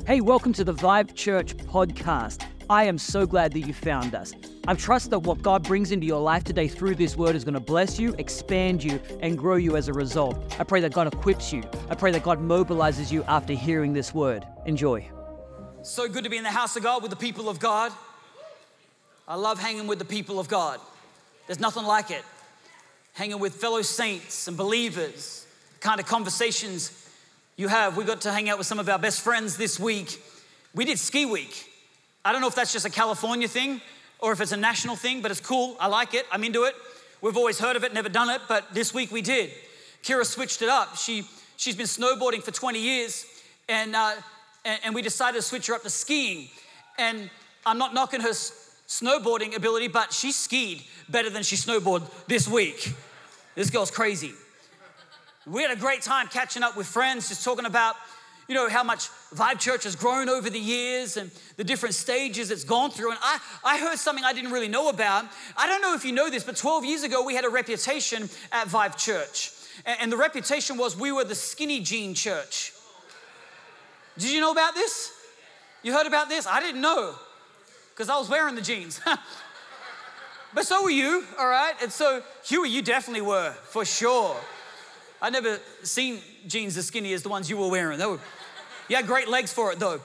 Hey, welcome to the Vive Church podcast. I am so glad that you found us. I trust that what God brings into your life today through this word is going to bless you, expand you, and grow you as a result. I pray that God equips you. I pray that God mobilizes you after hearing this word. Enjoy. So good to be in the house of God with the people of God. I love hanging with the people of God. There's nothing like it. Hanging with fellow saints and believers, the kind of conversations you have. We got to hang out with some of our best friends this week. We did ski week. I don't know if that's just a California thing or if it's a national thing, but it's cool. I like it. I'm into it. We've always heard of it, never done it, but this week we did. Kira switched it up. She's been snowboarding for 20 years, and we decided to switch her up to skiing. And I'm not knocking her snowboarding ability, but she skied better than she snowboarded this week. This girl's crazy. We had a great time catching up with friends, just talking about, how much Vive Church has grown over the years and the different stages it's gone through. And I heard something I didn't really know about. I don't know if you know this, but 12 years ago, we had a reputation at Vive Church. And the reputation was we were the skinny jean church. Did you know about this? You heard about this? I didn't know because I was wearing the jeans. But so were you, all right? And so, Huey, you definitely were, for sure. I never seen jeans as skinny as the ones you were wearing. You had great legs for it, though.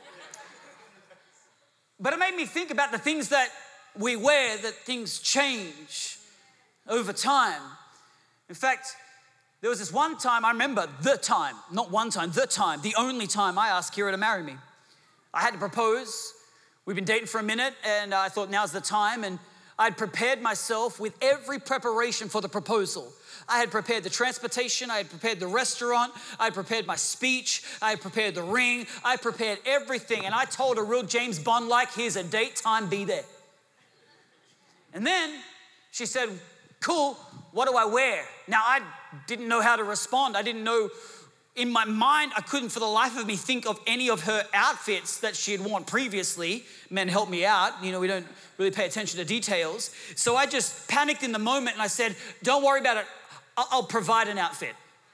But it made me think about the things that we wear, that things change over time. In fact, there was this one time, I remember the time, not one time, the only time I asked Kira to marry me. I had to propose. We've been dating for a minute, and I thought now's the time, and I'd prepared myself with every preparation for the proposal. I had prepared the transportation, I had prepared the restaurant, I had prepared my speech, I had prepared the ring, I prepared everything, and I told her real James Bond-like, here's a date, time, be there. And then she said, cool, what do I wear? Now, I didn't know how to respond. I didn't know, in my mind, I couldn't for the life of me think of any of her outfits that she had worn previously. Men, help me out. We don't really pay attention to details. So I just panicked in the moment and I said, don't worry about it. I'll provide an outfit.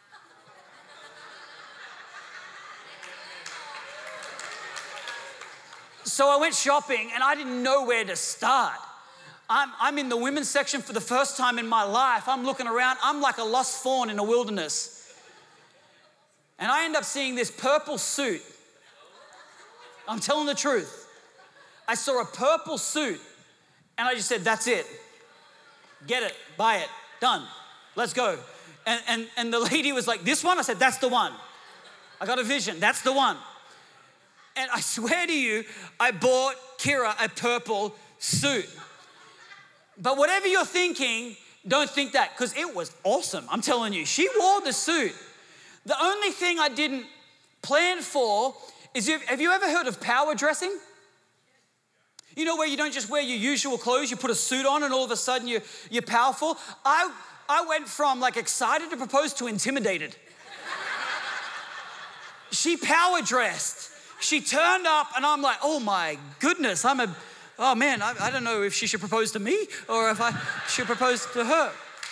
So I went shopping and I didn't know where to start. I'm in the women's section for the first time in my life. I'm looking around. I'm like a lost fawn in a wilderness. And I end up seeing this purple suit. I'm telling the truth. I saw a purple suit and I just said, that's it. Get it, buy it, done. Let's go. And the lady was like, this one? I said, that's the one. I got a vision, that's the one. And I swear to you, I bought Kira a purple suit. But whatever you're thinking, don't think that, because it was awesome. I'm telling you, she wore the suit. The only thing I didn't plan for is, have you ever heard of power dressing? You know, where you don't just wear your usual clothes, you put a suit on and all of a sudden you're powerful. I went from like excited to propose to intimidated. She power dressed. She turned up and I'm like, oh my goodness, I don't know if she should propose to me or if I should propose to her.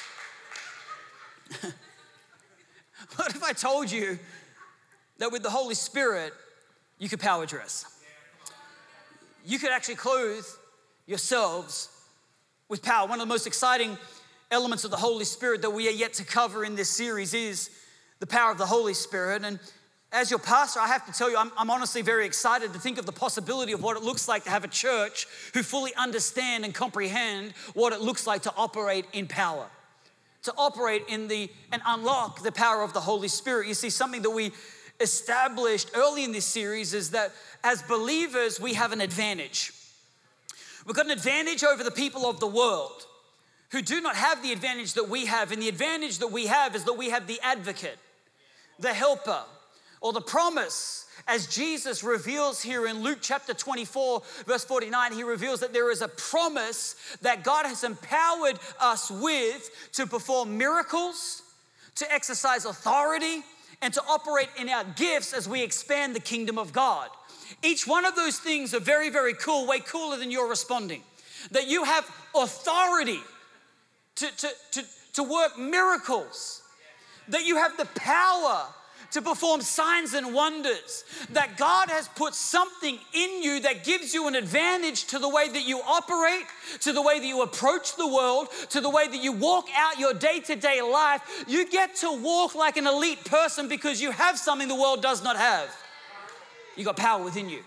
What if I told you that with the Holy Spirit, you could power dress? You could actually clothe yourselves with power. One of the most exciting elements of the Holy Spirit that we are yet to cover in this series is the power of the Holy Spirit. And as your pastor, I have to tell you, I'm honestly very excited to think of the possibility of what it looks like to have a church who fully understand and comprehend what it looks like to operate in power, to operate in and unlock the power of the Holy Spirit. You see, something that we established early in this series is that as believers, we have an advantage. We've got an advantage over the people of the world who do not have the advantage that we have. And the advantage that we have is that we have the advocate, the helper, or the promise. As Jesus reveals here in Luke chapter 24, verse 49, he reveals that there is a promise that God has empowered us with to perform miracles, to exercise authority, and to operate in our gifts as we expand the kingdom of God. Each one of those things are very, very cool, way cooler than you're responding. That you have authority to work miracles. That you have the power to perform signs and wonders. That God has put something in you that gives you an advantage to the way that you operate, to the way that you approach the world, to the way that you walk out your day-to-day life. You get to walk like an elite person because you have something the world does not have. You got power within you.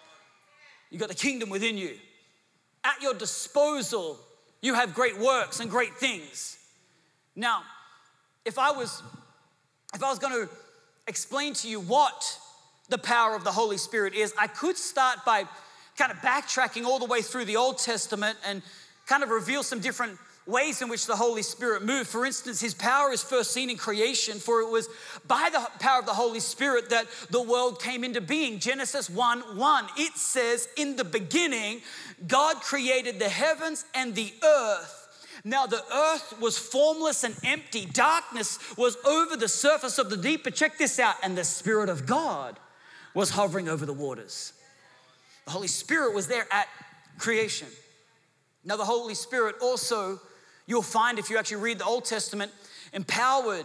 You got the kingdom within you. At your disposal, you have great works and great things. Now, if I was going to explain to you what the power of the Holy Spirit is, I could start by kind of backtracking all the way through the Old Testament and kind of reveal some different ways in which the Holy Spirit moved. For instance, his power is first seen in creation, for it was by the power of the Holy Spirit that the world came into being. Genesis 1:1, it says, in the beginning, God created the heavens and the earth. Now the earth was formless and empty. Darkness was over the surface of the deep. But check this out. And the Spirit of God was hovering over the waters. The Holy Spirit was there at creation. Now the Holy Spirit also, you'll find if you actually read the Old Testament, empowered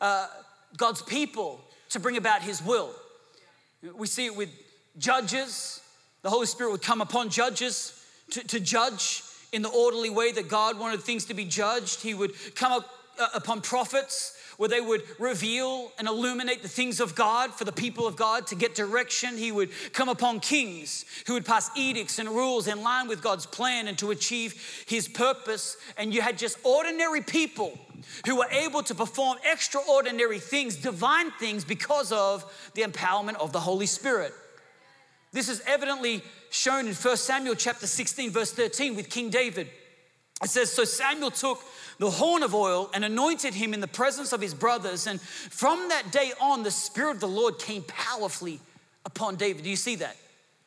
God's people to bring about his will. We see it with judges. The Holy Spirit would come upon judges to judge in the orderly way that God wanted things to be judged. He would come up upon prophets where they would reveal and illuminate the things of God for the people of God to get direction. He would come upon kings who would pass edicts and rules in line with God's plan and to achieve his purpose. And you had just ordinary people who were able to perform extraordinary things, divine things, because of the empowerment of the Holy Spirit. This is evidently shown in 1 Samuel chapter 16, verse 13 with King David. It says, so Samuel took the horn of oil and anointed him in the presence of his brothers. And from that day on, the Spirit of the Lord came powerfully upon David. Do you see that?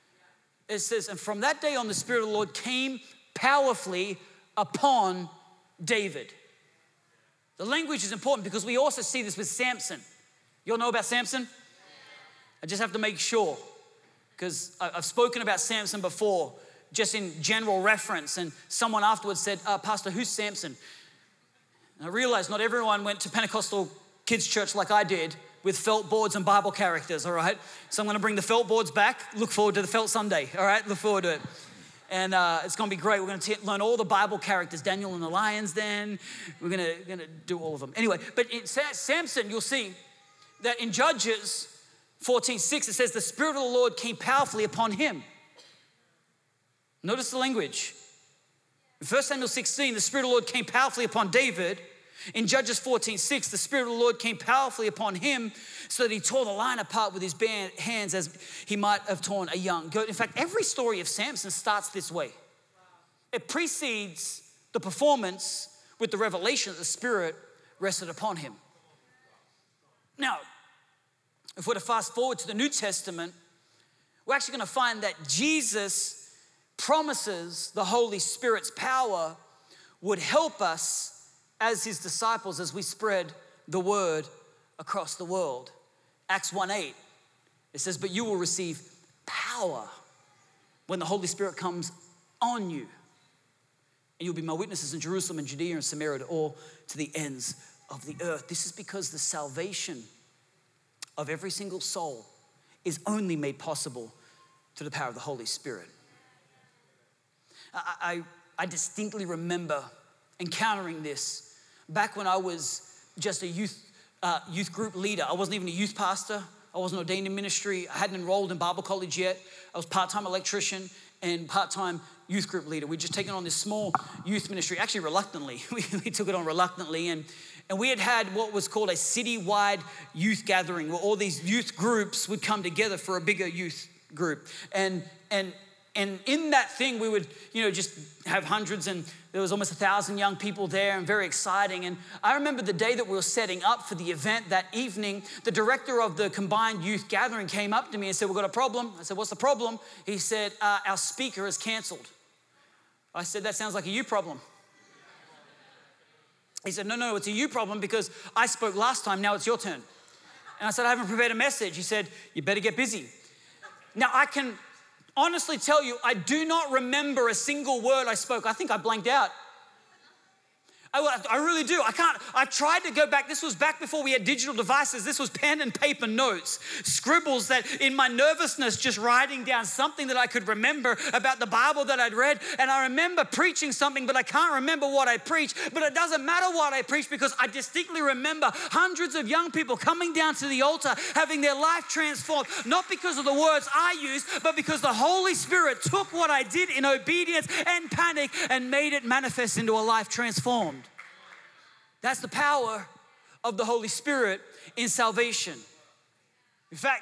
It says, and from that day on, the Spirit of the Lord came powerfully upon David. The language is important because we also see this with Samson. You all know about Samson? I just have to make sure, because I've spoken about Samson before, just in general reference, and someone afterwards said, Pastor, who's Samson? And I realized not everyone went to Pentecostal kids church like I did with felt boards and Bible characters, all right? So I'm gonna bring the felt boards back. Look forward to the felt Sunday, all right? Look forward to it. And it's gonna be great. We're gonna learn all the Bible characters, Daniel and the lions then. We're gonna do all of them. Anyway, but in Samson, you'll see that in Judges 14:6, it says, the Spirit of the Lord came powerfully upon him. Notice the language. In 1 Samuel 16, the Spirit of the Lord came powerfully upon David. In Judges 14:6, the Spirit of the Lord came powerfully upon him so that he tore the lion apart with his bare hands as he might have torn a young goat. In fact, every story of Samson starts this way. It precedes the performance with the revelation that the Spirit rested upon him. Now, if we're to fast forward to the New Testament, we're actually going to find that Jesus promises the Holy Spirit's power would help us as his disciples as we spread the word across the world. Acts 1:8, it says, but you will receive power when the Holy Spirit comes on you. And you'll be my witnesses in Jerusalem and Judea and Samaria to all to the ends of the earth. This is because the salvation of every single soul is only made possible through the power of the Holy Spirit. I distinctly remember encountering this back when I was just a youth group leader. I wasn't even a youth pastor. I wasn't ordained in ministry. I hadn't enrolled in Bible college yet. I was part-time electrician and part-time youth group leader. We'd just taken on this small youth ministry, actually reluctantly. We took it on reluctantly, and we had what was called a citywide youth gathering where all these youth groups would come together for a bigger youth group. And in that thing, we would, just have hundreds, and there was almost 1,000 young people there, and very exciting. And I remember the day that we were setting up for the event that evening, the director of the combined youth gathering came up to me and said, we've got a problem. I said, what's the problem? He said, our speaker is canceled. I said, that sounds like a you problem. He said, no, it's a you problem because I spoke last time, now it's your turn. And I said, I haven't prepared a message. He said, you better get busy. Now, I can honestly tell you, I do not remember a single word I spoke. I think I blanked out. I really do. I tried to go back. This was back before we had digital devices. This was pen and paper notes, scribbles that in my nervousness, just writing down something that I could remember about the Bible that I'd read. And I remember preaching something, but I can't remember what I preached. But it doesn't matter what I preached because I distinctly remember hundreds of young people coming down to the altar, having their life transformed, not because of the words I used, but because the Holy Spirit took what I did in obedience and panic and made it manifest into a life transformed. That's the power of the Holy Spirit in salvation. In fact,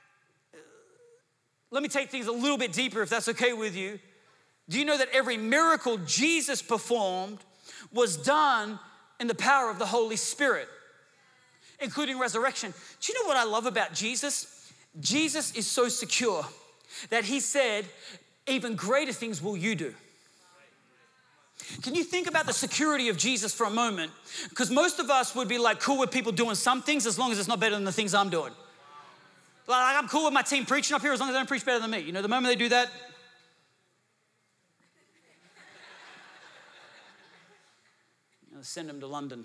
let me take things a little bit deeper if that's okay with you. Do you know that every miracle Jesus performed was done in the power of the Holy Spirit, including resurrection? Do you know what I love about Jesus? Jesus is so secure that he said, even greater things will you do. Can you think about the security of Jesus for a moment? Because most of us would be like cool with people doing some things as long as it's not better than the things I'm doing. Like I'm cool with my team preaching up here as long as they don't preach better than me. You know, the moment they do that, I'll send them to London.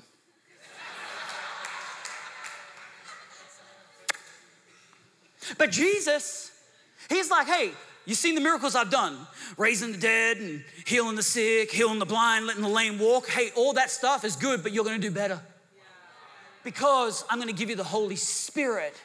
But Jesus, he's like, hey, you've seen the miracles I've done, raising the dead and healing the sick, healing the blind, letting the lame walk. Hey, all that stuff is good, but you're going to do better because I'm going to give you the Holy Spirit.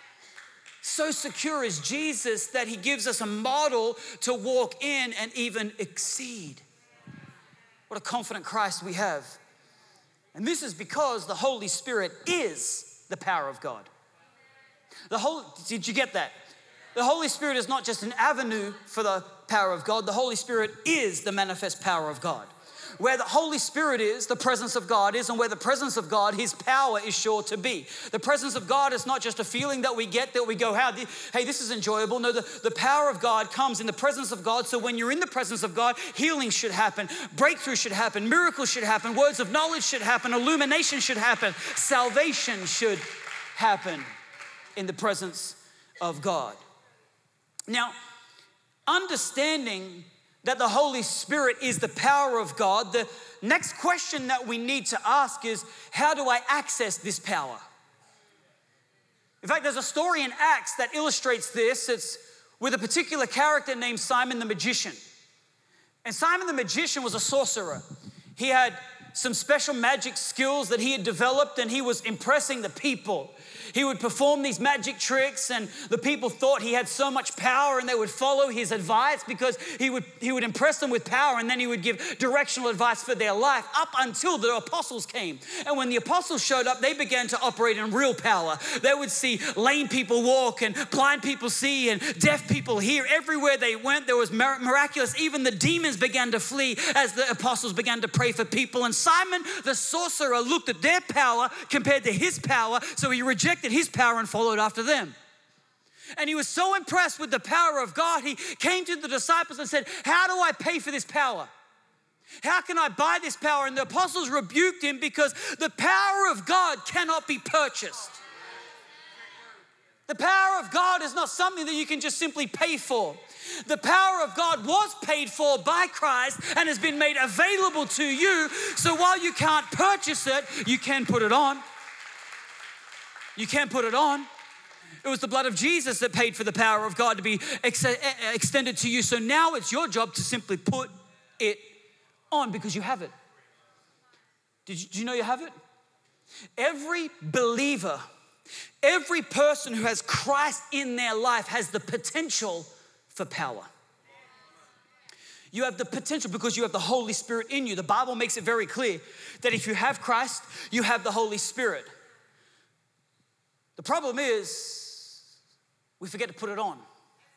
So secure is Jesus that he gives us a model to walk in and even exceed. What a confident Christ we have. And this is because the Holy Spirit is the power of God. Did you get that? The Holy Spirit is not just an avenue for the power of God. The Holy Spirit is the manifest power of God. Where the Holy Spirit is, the presence of God is, and where the presence of God, his power is sure to be. The presence of God is not just a feeling that we get that we go, hey, this is enjoyable. No, the power of God comes in the presence of God. So when you're in the presence of God, healing should happen, breakthrough should happen, miracles should happen, words of knowledge should happen, illumination should happen, salvation should happen in the presence of God. Now, understanding that the Holy Spirit is the power of God, the next question that we need to ask is, how do I access this power? In fact, there's a story in Acts that illustrates this. It's with a particular character named Simon the Magician. And Simon the Magician was a sorcerer. He had some special magic skills that he had developed, and he was impressing the people. He would perform these magic tricks, and the people thought he had so much power, and they would follow his advice because he would impress them with power, and then he would give directional advice for their life up until the apostles came. And when the apostles showed up, they began to operate in real power. They would see lame people walk and blind people see and deaf people hear. Everywhere they went, there was miraculous. Even the demons began to flee as the apostles began to pray for people. And Simon the sorcerer looked at their power compared to his power, so he rejected his power and followed after them. And he was so impressed with the power of God, he came to the disciples and said, how do I pay for this power? How can I buy this power? And the apostles rebuked him because the power of God cannot be purchased. The power of God is not something that you can just simply pay for. The power of God was paid for by Christ and has been made available to you. So while you can't purchase it, you can put it on. You can put it on. It was the blood of Jesus that paid for the power of God to be extended to you. So now it's your job to simply put it on because you have it. Did you know you have it? Every believer, every person who has Christ in their life has the potential for power. You have the potential because you have the Holy Spirit in you. The Bible makes it very clear that if you have Christ, you have the Holy Spirit. The problem is we forget to put it on.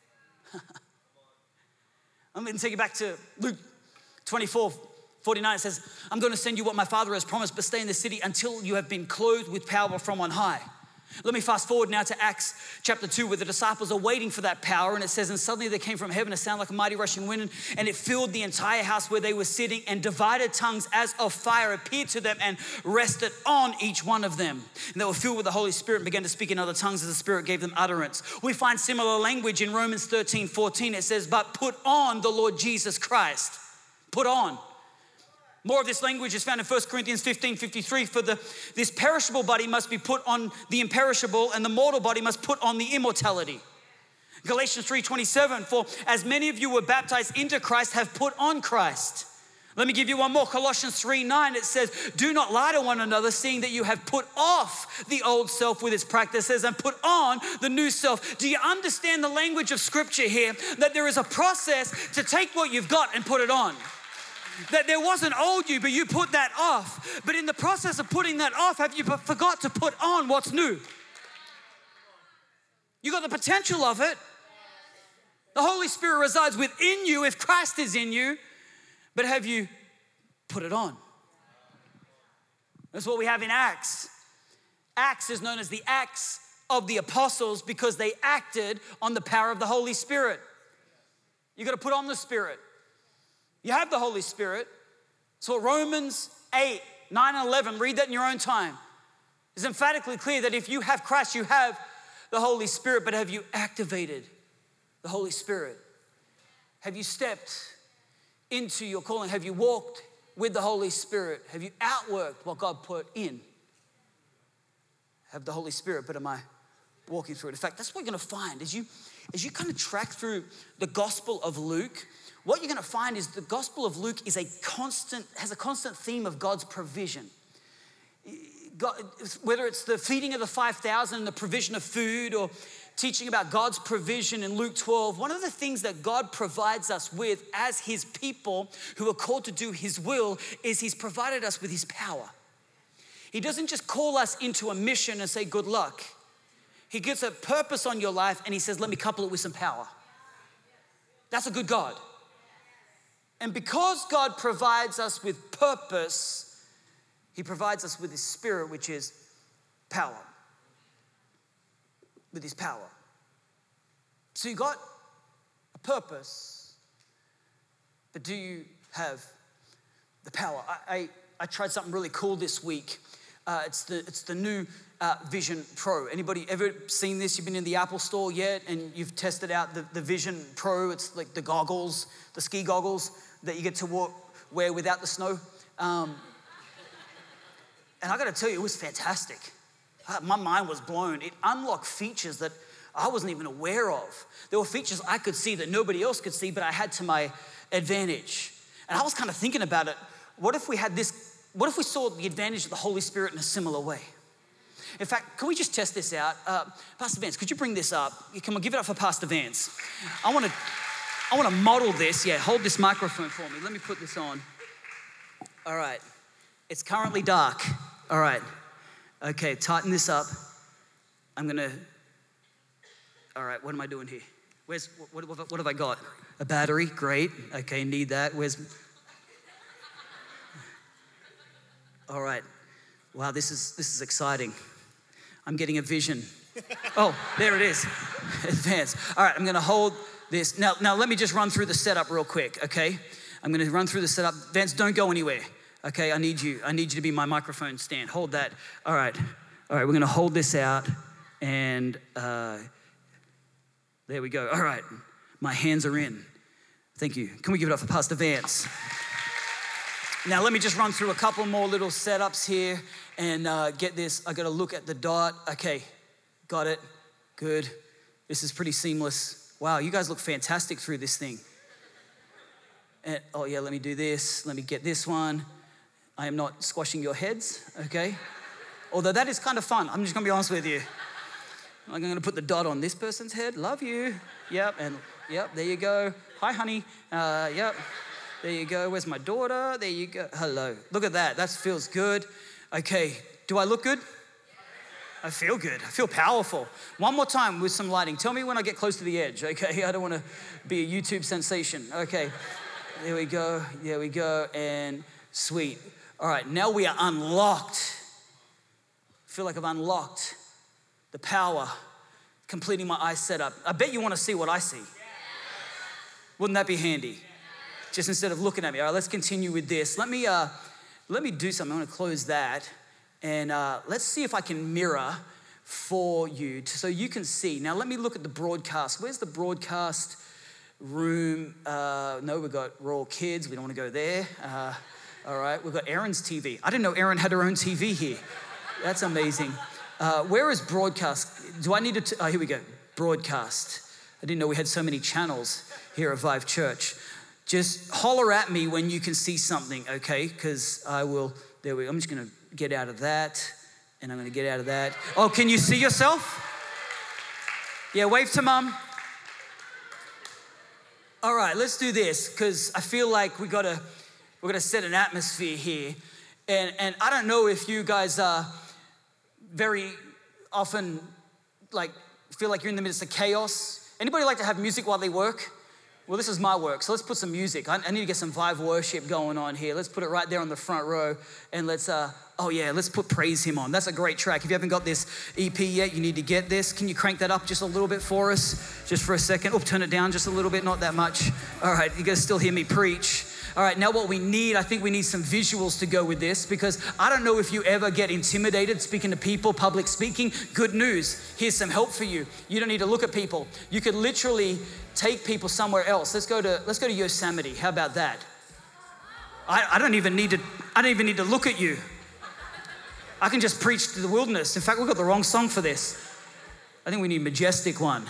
I'm going to take you back to Luke 24:49. It says, I'm going to send you what my Father has promised, but stay in the city until you have been clothed with power from on high. Let me fast forward now to Acts chapter 2, where the disciples are waiting for that power. And it says, and suddenly there came from heaven a sound like a mighty rushing wind, and it filled the entire house where they were sitting, and divided tongues as of fire appeared to them and rested on each one of them. And they were filled with the Holy Spirit and began to speak in other tongues as the Spirit gave them utterance. We find similar language in Romans 13:14. It says, but put on the Lord Jesus Christ. Put on. More of this language is found in 1 Corinthians 15:53. For this perishable body must be put on the imperishable, and the mortal body must put on the immortality. Galatians 3:27, for as many of you were baptized into Christ have put on Christ. Let me give you one more. Colossians 3:9, it says, do not lie to one another, seeing that you have put off the old self with its practices and put on the new self. Do you understand the language of Scripture here? That there is a process to take what you've got and put it on. That there was an old you, but you put that off. But in the process of putting that off, have you forgot to put on what's new? You got the potential of it. The Holy Spirit resides within you if Christ is in you. But have you put it on? That's what we have in Acts. Acts is known as the Acts of the Apostles because they acted on the power of the Holy Spirit. You got to put on the Spirit. You have the Holy Spirit. So Romans 8, 9, and 11, read that in your own time. It's emphatically clear that if you have Christ, you have the Holy Spirit. But have you activated the Holy Spirit? Have you stepped into your calling? Have you walked with the Holy Spirit? Have you outworked what God put in? Have the Holy Spirit, but am I walking through it? In fact, that's what you're going to find as you kind of track through the Gospel of Luke. What you're going to find is the Gospel of Luke has a constant theme of God's provision. God, whether it's the feeding of the 5,000 and the provision of food, or teaching about God's provision in Luke 12, one of the things that God provides us with as his people who are called to do his will is he's provided us with his power. He doesn't just call us into a mission and say, good luck. He gives a purpose on your life and he says, let me couple it with some power. That's a good God. And because God provides us with purpose, he provides us with his Spirit, which is power. With his power. So you got a purpose, but do you have the power? I tried something really cool this week. It's the new Vision Pro. Anybody ever seen this? You've been in the Apple store yet and you've tested out the Vision Pro. It's like the goggles, the ski goggles that you get to wear without the snow. And I got to tell you, it was fantastic. My mind was blown. It unlocked features that I wasn't even aware of. There were features I could see that nobody else could see, but I had to my advantage. And I was kind of thinking about it. What if we saw the advantage of the Holy Spirit in a similar way? In fact, can we just test this out? Pastor Vance, could you bring this up? Come on, give it up for Pastor Vance. I want to model this. Yeah, hold this microphone for me. Let me put this on. All right. It's currently dark. All right. Okay, tighten this up. All right, what am I doing here? What have I got? A battery, great. Okay, need that. All right. Wow, this is exciting. I'm getting a vision. Oh, there it is. Advance. All right, I'm gonna hold this. Now let me just run through the setup real quick, okay? I'm gonna run through the setup. Vance, don't go anywhere. Okay, I need you to be my microphone stand. Hold that. All right, we're gonna hold this out and there we go. All right, my hands are in. Thank you. Can we give it up for Pastor Vance? Now let me just run through a couple more little setups here and get this. I gotta look at the dot. Okay, got it, good. This is pretty seamless. Wow, you guys look fantastic through this thing. And, oh yeah, let me do this. Let me get this one. I am not squashing your heads, okay? Although that is kind of fun. I'm just gonna be honest with you. I'm gonna put the dot on this person's head. Love you. Yep, and yep, there you go. Hi, honey. Yep, there you go. Where's my daughter? There you go. Hello. Look at that. That feels good. Okay, do I look good? I feel good. I feel powerful. One more time with some lighting. Tell me when I get close to the edge, okay? I don't want to be a YouTube sensation. Okay, there we go. There we go. And sweet. All right, now we are unlocked. I feel like I've unlocked the power, completing my eye setup. I bet you want to see what I see. Wouldn't that be handy? Just instead of looking at me. All right, let's continue with this. Let me do something. I'm going to close that. And let's see if I can mirror for you so you can see. Now, let me look at the broadcast. Where's the broadcast room? No, we're all kids. We don't want to go there. All right, we've got Erin's TV. I didn't know Erin had her own TV here. That's amazing. Where is broadcast? Do I need to? Oh, here we go. Broadcast. I didn't know we had so many channels here at Vive Church. Just holler at me when you can see something, okay? Because I will. There we go. I'm just going to get out of that, and I'm going to get out of that. Oh, can you see yourself? Yeah, wave to mom. All right, let's do this because I feel like we're gonna set an atmosphere here, and I don't know if you guys very often like feel like you're in the midst of chaos. Anybody like to have music while they work? Well, this is my work, so let's put some music. I need to get some Vive worship going on here. Let's put it right there on the front row, and let's put Praise Him on. That's a great track. If you haven't got this EP yet, you need to get this. Can you crank that up just a little bit for us? Just for a second. Oh, turn it down just a little bit, not that much. All right, you guys still hear me preach. All right, now what we need, I think we need some visuals to go with this because I don't know if you ever get intimidated speaking to people, public speaking. Good news, here's some help for you. You don't need to look at people. You could literally take people somewhere else. Let's go to Yosemite. How about that? I don't even need to look at you. I can just preach to the wilderness. In fact, we've got the wrong song for this. I think we need Majestic One.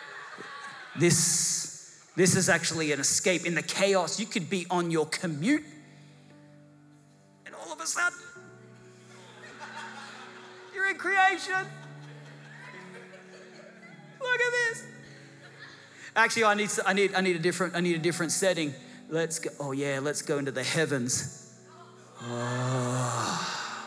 This is actually an escape. In the chaos, you could be on your commute, and all of a sudden, you're in creation. Look at this. Actually, I need a different setting. Let's go. Oh yeah, let's go into the heavens. Oh.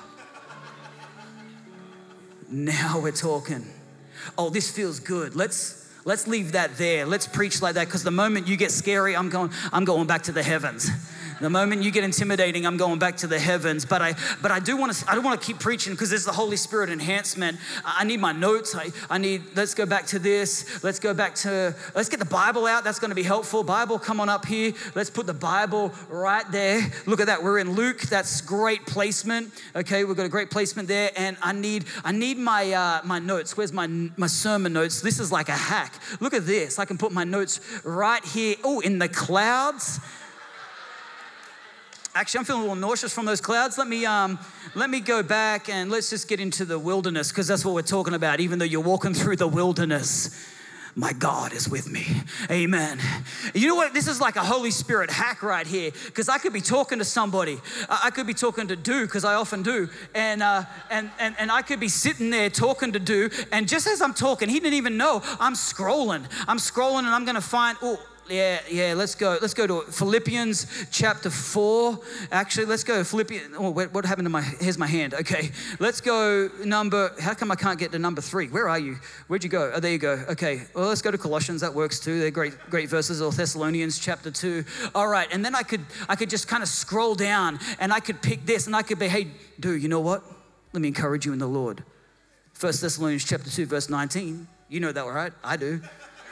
Now we're talking. Oh, this feels good. Let's leave that there. Let's preach like that because the moment you get scary, I'm going back to the heavens. The moment you get intimidating, I'm going back to the heavens. But I don't want to keep preaching because this is the Holy Spirit enhancement. I need my notes. Let's go back to this. Let's get the Bible out. That's going to be helpful. Bible, come on up here. Let's put the Bible right there. Look at that. We're in Luke. That's great placement. Okay, we've got a great placement there. And I need my notes. Where's my sermon notes? This is like a hack. Look at this. I can put my notes right here. Oh, in the clouds. Actually, I'm feeling a little nauseous from those clouds. Let me go back and let's just get into the wilderness because that's what we're talking about. Even though you're walking through the wilderness, my God is with me. Amen. You know what? This is like a Holy Spirit hack right here because I could be talking to somebody. I could be talking to Du because I often do. And I could be sitting there talking to Du. And just as I'm talking, he didn't even know. I'm scrolling and I'm going to find, Yeah, let's go to Philippians chapter 4. Actually, let's go to Philippians. Oh, what happened to here's my hand. Okay, let's go how come I can't get to number 3? Where are you? Where'd you go? Oh, there you go. Okay, well, let's go to Colossians. That works too. They're great verses. Or Thessalonians chapter 2. All right, and then I could just kind of scroll down and I could pick this and I could be, hey, dude, you know what? Let me encourage you in the Lord. 1 Thessalonians chapter 2, verse 19. You know that, right? I do.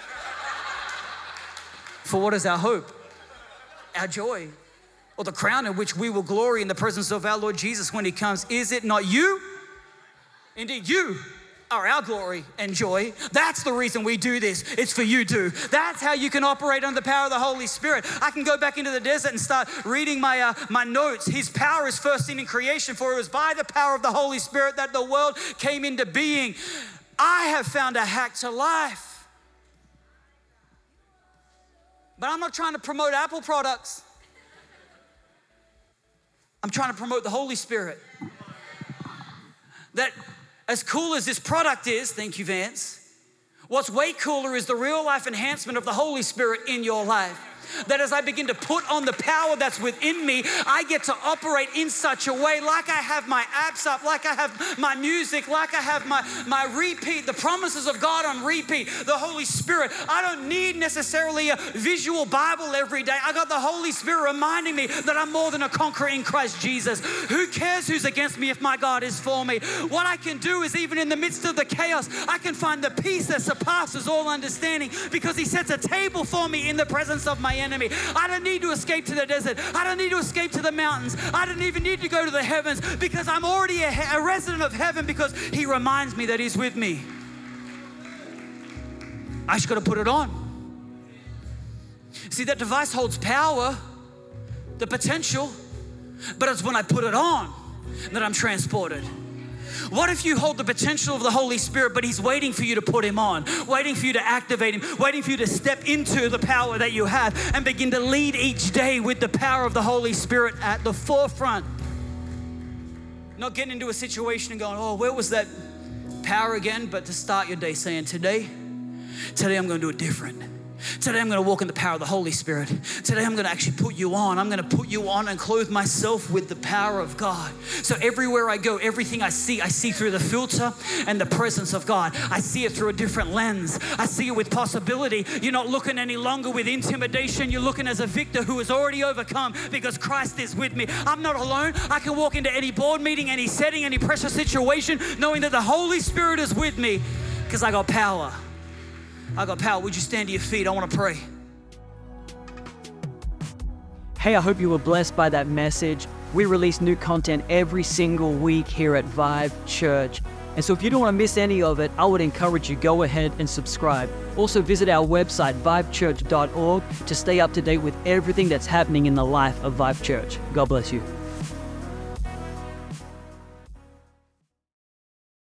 For what is our hope? Our joy, or the crown in which we will glory in the presence of our Lord Jesus when He comes. Is it not you? Indeed, you are our glory and joy. That's the reason we do this. It's for you too. That's how you can operate under the power of the Holy Spirit. I can go back into the desert and start reading my notes. His power is first seen in creation, for it was by the power of the Holy Spirit that the world came into being. I have found a hack to life. But I'm not trying to promote Apple products. I'm trying to promote the Holy Spirit. That as cool as this product is, thank you, Vance, what's way cooler is the real life enhancement of the Holy Spirit in your life. That as I begin to put on the power that's within me, I get to operate in such a way like I have my apps up, like I have my music, like I have my repeat, the promises of God on repeat, the Holy Spirit. I don't need necessarily a visual Bible every day. I got the Holy Spirit reminding me that I'm more than a conqueror in Christ Jesus. Who cares who's against me if my God is for me? What I can do is even in the midst of the chaos, I can find the peace that surpasses all understanding because He sets a table for me in the presence of my enemy. I don't need to escape to the desert. I don't need to escape to the mountains. I don't even need to go to the heavens because I'm already a resident of heaven because He reminds me that He's with me. I just got to put it on. See, that device holds power, the potential, but it's when I put it on that I'm transported. What if you hold the potential of the Holy Spirit, but He's waiting for you to put Him on, waiting for you to activate Him, waiting for you to step into the power that you have and begin to lead each day with the power of the Holy Spirit at the forefront. Not getting into a situation and going, oh, where was that power again? But to start your day saying, today I'm going to do it different. Today I'm going to walk in the power of the Holy Spirit. Today I'm going to actually put you on. I'm going to put you on and clothe myself with the power of God. So everywhere I go, everything I see through the filter and the presence of God. I see it through a different lens. I see it with possibility. You're not looking any longer with intimidation. You're looking as a victor who has already overcome because Christ is with me. I'm not alone. I can walk into any board meeting, any setting, any pressure situation, knowing that the Holy Spirit is with me because I got power. I got power. Would you stand to your feet? I want to pray. Hey, I hope you were blessed by that message. We release new content every single week here at Vibe Church. And so if you don't want to miss any of it, I would encourage you, go ahead and subscribe. Also visit our website, vibechurch.org, to stay up to date with everything that's happening in the life of Vibe Church. God bless you.